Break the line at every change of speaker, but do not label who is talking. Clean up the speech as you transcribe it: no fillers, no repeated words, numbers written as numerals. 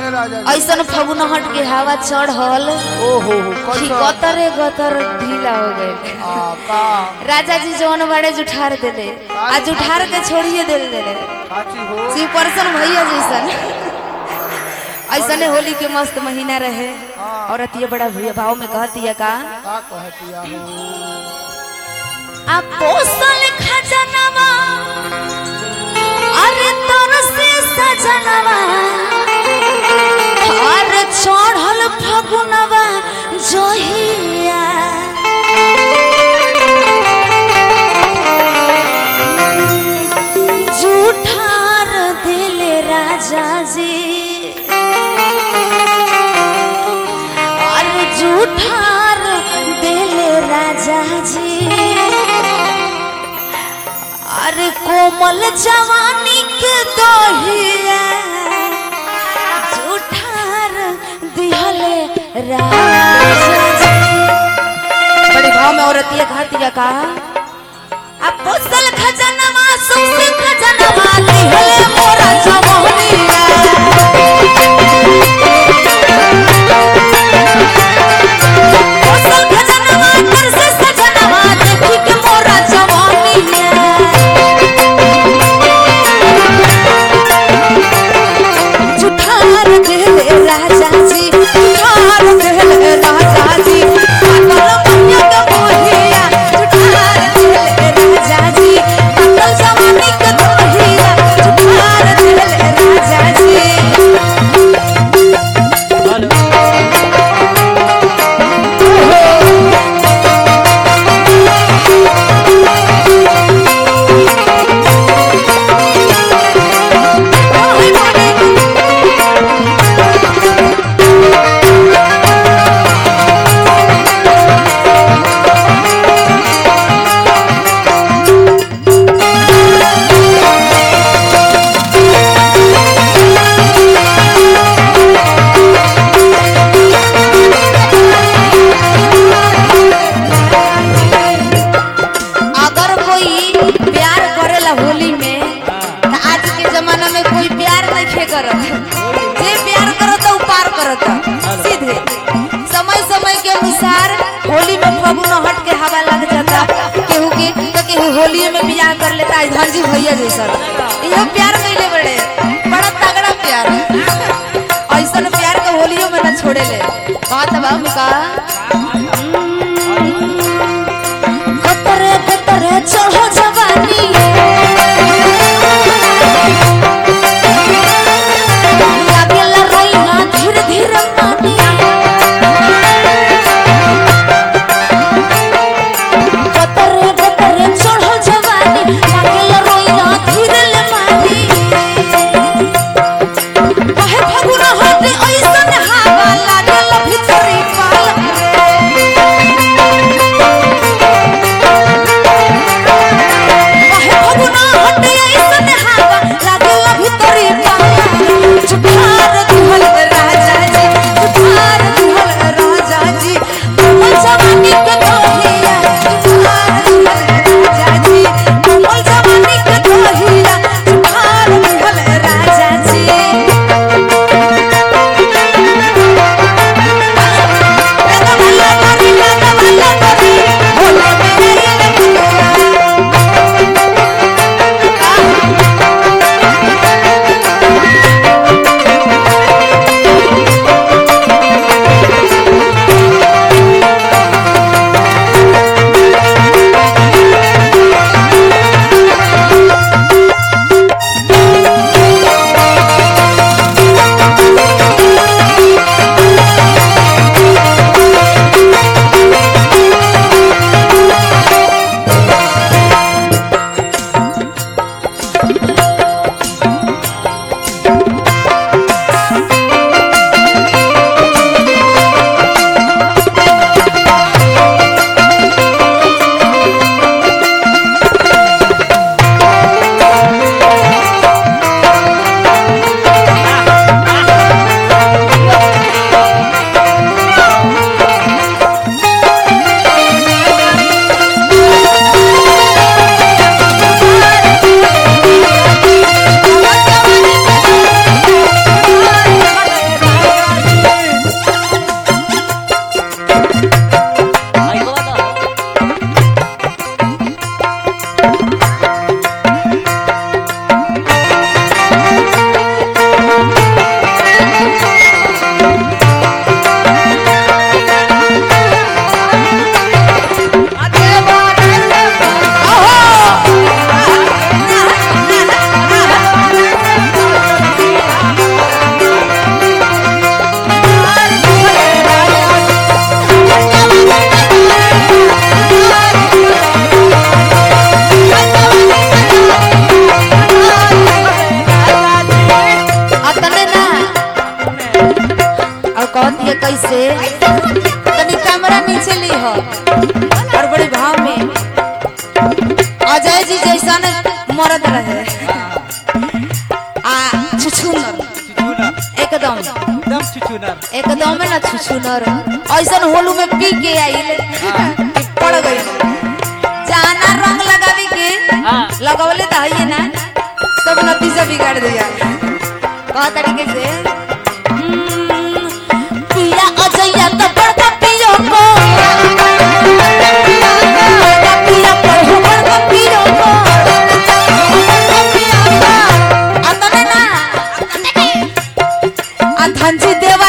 ऐसा फगुन हट के हवा चढ़ल गतर गतर ढीला हो गए। राजा जी जौन बड़े जुठार दिले आ जुठार के छोड़िए दिल दिले शिव परसन भैया जैसन ऐसने होली के मस्त महीना रहे। और अतिया बड़ा भैया भाव में कहती है का आप पोसल खजनवा अरे तोर से सजनवा और चढ़ल फगुनवा जोहिया जूठार दिले राजा जी और जूठार दिले राजा जी अरे कोमल जवानी के दोहिया जूठार दिहले राजा जी। बड़ी भाव में औरतिया घातिया का अब पोसल खजनवा सुसे खजनवा दिहले मोरा जवानिया पोसल खजनवा कर से सजनवा देखी के मोरा जवानिया जुठार दिहले राजा जी जुठार दिहले राजा जी पागल मैया के मोहिया जुठार दिहले राजा जी पागल जवानी के दोहिया जुठार दिहले राजा जी। सीधे समय समय के अनुसार होली में फगुन हट के हवा लग जाता केहू के तो केहू होली में बियाह कर लेता है धनजी भैया जैसा ये प्यार कैले बड़े बड़ा तगड़ा प्यार ऐसा प्यार के होलियों में न छोड़े ले बात बाबू का कतरे कतरे चढ़ो जवानी धीरे धीरे पानी गतरे गतरे चढ़ो जवानी लागल रोइना धीरे ले पानी कहे फगुन हटे ऐसन हवा लागल भितरी पाल कहती है कैसे तनी कैमरा नीचे ली हो और बड़ी भाव में अजय जी जैसा न मरद रहे आ छुछुनर एकदम एकदम में ना छुछुनर ऐसा होलू में पी के आई पड़ गई जाना रंग लगावी के लगवले तो है ना सब नतीजा बिगाड़ दिया कहा तरीके से पिया अजैया तो बड़का पियो को पिया को बड़का पियो को अतने ना धनजी देव